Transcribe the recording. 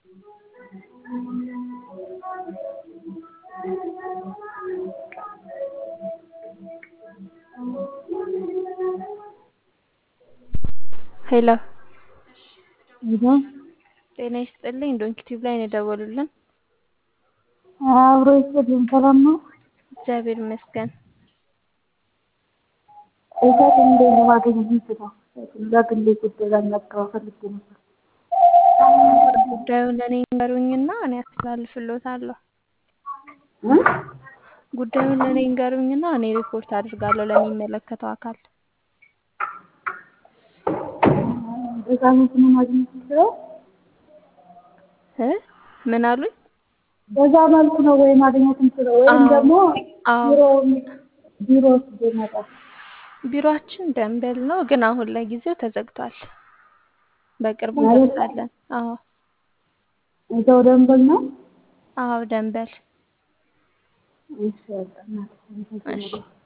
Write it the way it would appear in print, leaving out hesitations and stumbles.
ሄሎ ይሄ ጤና ይስጥልኝ። ዶንኪ ቲዩብ ላይ ነው የደወሉልን። አብሮ ይስጥልኝ። ሰላም ነው? እግዚአብሔር ይመስገን። እሳት እንዴት ነው ማግኘት የምችለው? ለግሌ ጉዳይ ለማቅረብ ፈልጌ ነበር። ጉዳዩን ለእኔ ይንገሩኝና እኔ አስተላልፍልዎታለሁ። ጉዳዩን ለእኔ ይንገሩኝና እኔ ሪፖርት አድርጋለሁ ለሚመለከተው አካል። በሳምንት ነው ማግኘት የምችለው? ምን አሉኝ? በዛ መልኩ ነው ወይ ማግኘት የምችለው? ወይም ደግሞ ቢሮ ብመጣ? ቢሮአችን ደንበል ነው፣ ግን አሁን ላይ ጊዜው ተዘግቷል። በቅርቡ ማለት እንከፍታለን። አዎ እዛው ደንበል ነው? አዎ ደንበል። እሺ በቃ እናቴ፣ እሺ